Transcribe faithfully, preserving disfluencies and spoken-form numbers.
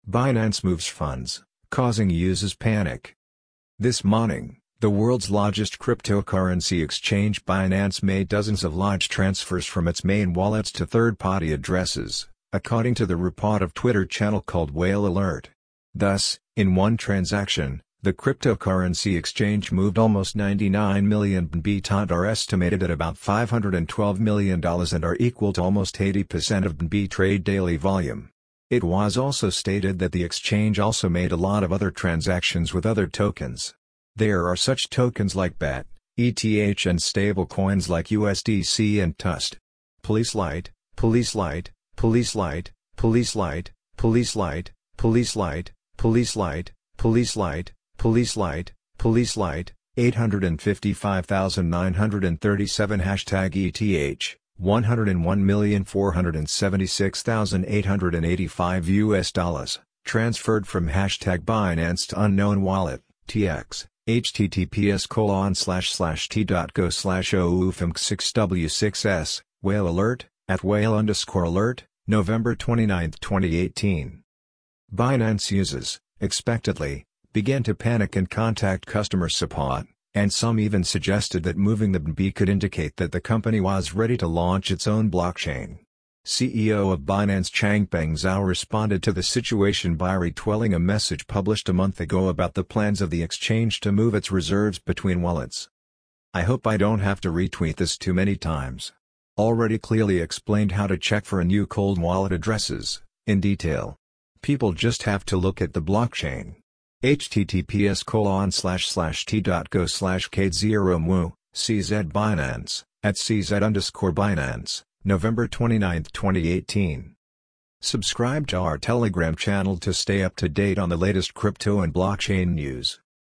Binance moves funds, causing users panic. This morning, the world's largest cryptocurrency exchange Binance made dozens of large transfers from its main wallets to third-party addresses, according to the report of Twitter channel called Whale Alert. Thus, in one transaction, the cryptocurrency exchange moved almost ninety-nine million B N B that are estimated at about five hundred twelve million dollars and are equal to almost eighty percent of B N B trade daily volume. It was also stated that the exchange also made a lot of other transactions with other tokens. There are such tokens like B A T, E T H and stablecoins like U S D C and T U S D. Police Light, Police Light, Police Light, Police Light, Police Light, Police Light, Police Light, Police Light, Police Light, Police Light, eight hundred fifty-five thousand nine hundred thirty-seven Hashtag E T H, one hundred one million four hundred seventy-six thousand eight hundred eighty-five U S dollars, transferred from Hashtag Binance to unknown wallet, T X, https colon slash slash t.go slash oufmc six w six s, Whale Alert, at whale underscore alert, November twenty-ninth twenty eighteen. Binance users, expectedly, began to panic and contact customer support, and some even suggested that moving the B N B could indicate that the company was ready to launch its own blockchain. C E O of Binance Changpeng Zhao responded to the situation by retweeting a message published a month ago about the plans of the exchange to move its reserves between wallets. "I hope I don't have to retweet this too many times. Already clearly explained how to check for a new cold wallet addresses, in detail. People just have to look at the blockchain. https colon slash slash t.go slash k zero mu, cz Binance, at cz underscore Binance, November twenty-ninth twenty eighteen. Subscribe to our Telegram channel to stay up to date on the latest crypto and blockchain news.